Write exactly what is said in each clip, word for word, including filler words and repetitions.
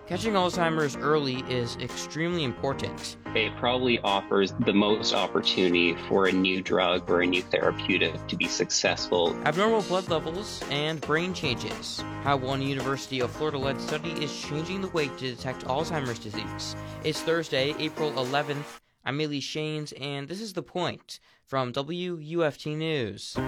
Catching Alzheimer's early is extremely important. It probably offers the most opportunity for a new drug or a new therapeutic to be successful. Abnormal blood levels and brain changes. How one University of Florida-led study is changing the way to detect Alzheimer's disease. It's Thursday, April eleventh. I'm Millie Shanes, and this is The Point from W U F T News.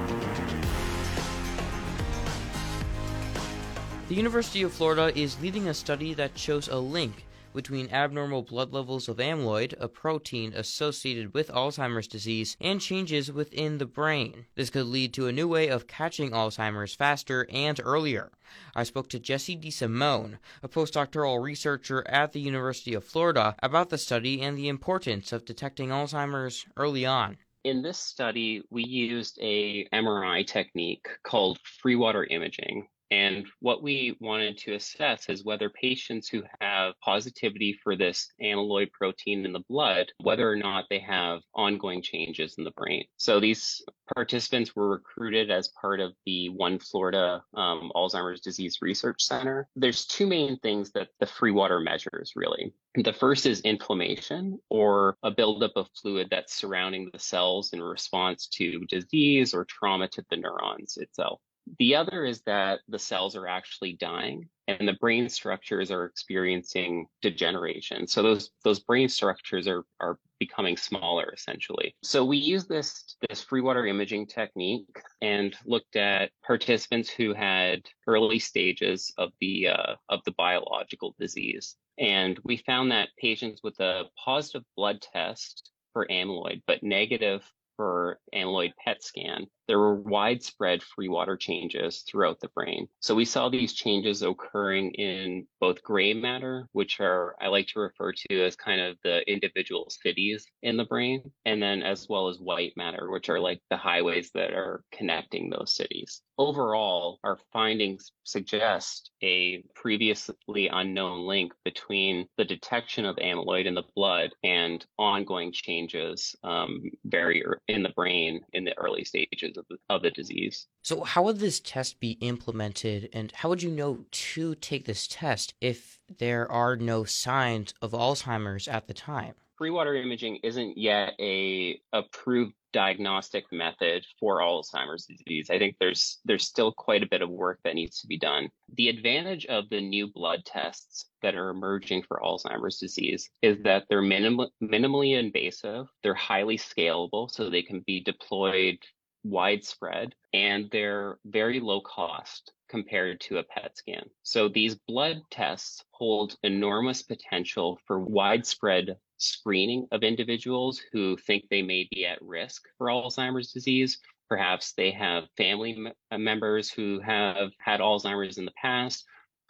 The University of Florida is leading a study that shows a link between abnormal blood levels of amyloid, a protein associated with Alzheimer's disease, and changes within the brain. This could lead to a new way of catching Alzheimer's faster and earlier. I spoke to Jesse DeSimone, a postdoctoral researcher at the University of Florida, about the study and the importance of detecting Alzheimer's early on. In this study, we used a M R I technique called free water imaging. And what we wanted to assess is whether patients who have positivity for this amyloid protein in the blood, whether or not they have ongoing changes in the brain. So these participants were recruited as part of the One Florida um, Alzheimer's Disease Research Center. There's two main things that the free water measures, really. The first is inflammation, or a buildup of fluid that's surrounding the cells in response to disease or trauma to the neurons itself. The other is that the cells are actually dying and the brain structures are experiencing degeneration. So those those brain structures are are becoming smaller, essentially. So we use this this free water imaging technique and looked at participants who had early stages of the uh, of the biological disease. And we found that patients with a positive blood test for amyloid, but negative for amyloid P E T scan, there were widespread free water changes throughout the brain. So we saw these changes occurring in both gray matter, which are I like to refer to as kind of the individual cities in the brain, and then as well as white matter, which are like the highways that are connecting those cities. Overall, our findings suggest a previously unknown link between the detection of amyloid in the blood and ongoing changes um, very in the brain in the early stages of the, of the disease. So how would this test be implemented, and how would you know to take this test if there are no signs of Alzheimer's at the time? Free water imaging isn't yet a approved diagnostic method for Alzheimer's disease. I think there's there's still quite a bit of work that needs to be done. The advantage of the new blood tests that are emerging for Alzheimer's disease is that they're minim- minimally invasive, they're highly scalable, so they can be deployed widespread, and they're very low cost compared to a P E T scan. So these blood tests hold enormous potential for widespread screening of individuals who think they may be at risk for Alzheimer's disease. Perhaps they have family members who have had Alzheimer's in the past,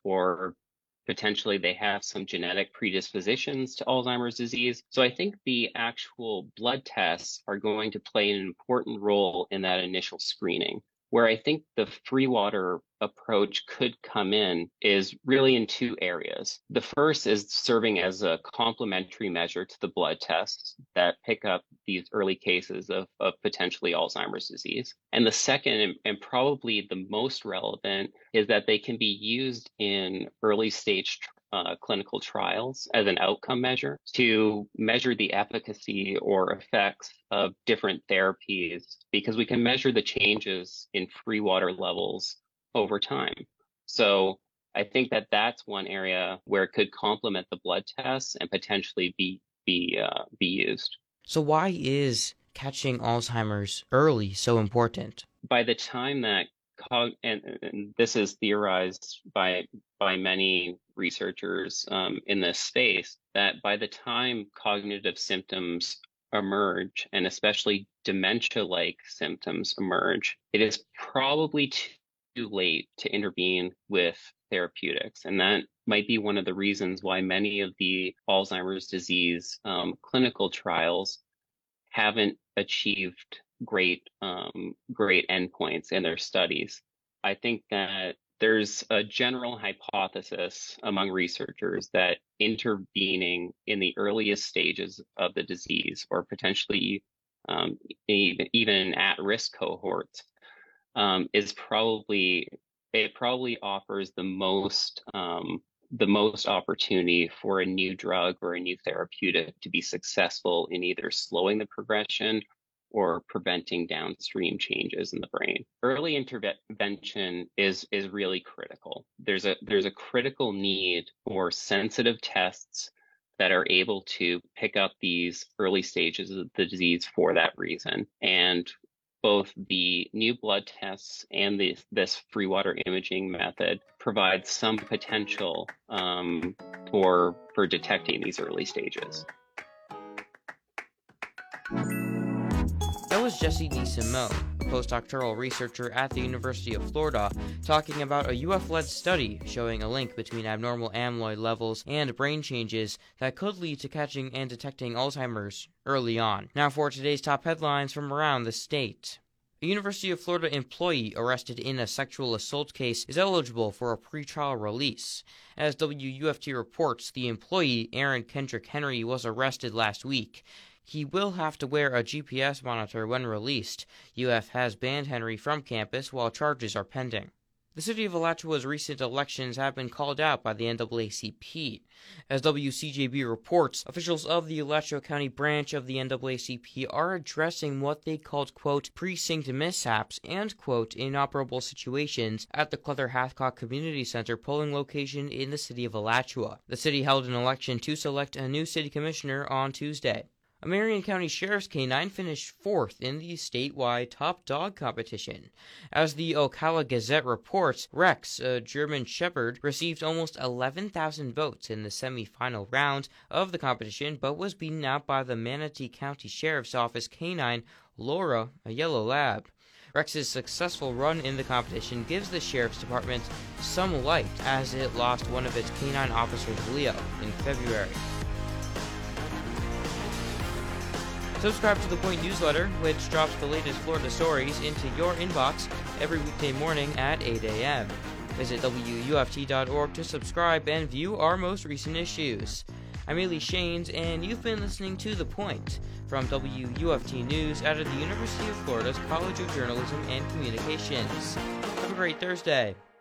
or potentially they have some genetic predispositions to Alzheimer's disease. So I think the actual blood tests are going to play an important role in that initial screening. Where I think the free water approach could come in is really in two areas. The first is serving as a complementary measure to the blood tests that pick up these early cases of, of potentially Alzheimer's disease. And the second, and, and probably the most relevant, is that they can be used in early stage Uh, clinical trials as an outcome measure to measure the efficacy or effects of different therapies, because we can measure the changes in free water levels over time. So I think that that's one area where it could complement the blood tests and potentially be be uh, be used. So why is catching Alzheimer's early so important? By the time that Cog- and, and this is theorized by by many researchers um, in this space, that by the time cognitive symptoms emerge, and especially dementia-like symptoms emerge, it is probably too late to intervene with therapeutics. And that might be one of the reasons why many of the Alzheimer's disease um, clinical trials haven't achieved great um, great endpoints in their studies. I think that there's a general hypothesis among researchers that intervening in the earliest stages of the disease, or potentially um, even, even at-risk cohorts, um, is probably it probably offers the most um, the most opportunity for a new drug or a new therapeutic to be successful in either slowing the progression or preventing downstream changes in the brain. Early intervention is, is really critical. There's a, there's a critical need for sensitive tests that are able to pick up these early stages of the disease for that reason. And both the new blood tests and the, this free water imaging method provide some potential um, for, for detecting these early stages. That was Jesse DeSimone, a postdoctoral researcher at the University of Florida, talking about a U F-led study showing a link between abnormal amyloid levels and brain changes that could lead to catching and detecting Alzheimer's early on. Now for today's top headlines from around the state. A University of Florida employee arrested in a sexual assault case is eligible for a pretrial release. As W U F T reports, the employee, Aaron Kendrick Henry, was arrested last week. He will have to wear a G P S monitor when released. U F has banned Henry from campus while charges are pending. The city of Alachua's recent elections have been called out by the N double A C P. As W C J B reports, officials of the Alachua County branch of the N double A C P are addressing what they called, quote, precinct mishaps and, quote, inoperable situations at the Cluther-Hathcock Community Center polling location in the city of Alachua. The city held an election to select a new city commissioner on Tuesday. A Marion County Sheriff's Canine finished fourth in the statewide top dog competition. As the Ocala Gazette reports, Rex, a German Shepherd, received almost eleven thousand votes in the semifinal round of the competition, but was beaten out by the Manatee County Sheriff's Office canine, Laura, a yellow lab. Rex's successful run in the competition gives the Sheriff's Department some light, as it lost one of its canine officers, Leo, in February. Subscribe to The Point newsletter, which drops the latest Florida stories into your inbox every weekday morning at eight a.m. Visit W U F T dot org to subscribe and view our most recent issues. I'm Ailey Shanes, and you've been listening to The Point from W U F T News out of the University of Florida's College of Journalism and Communications. Have a great Thursday.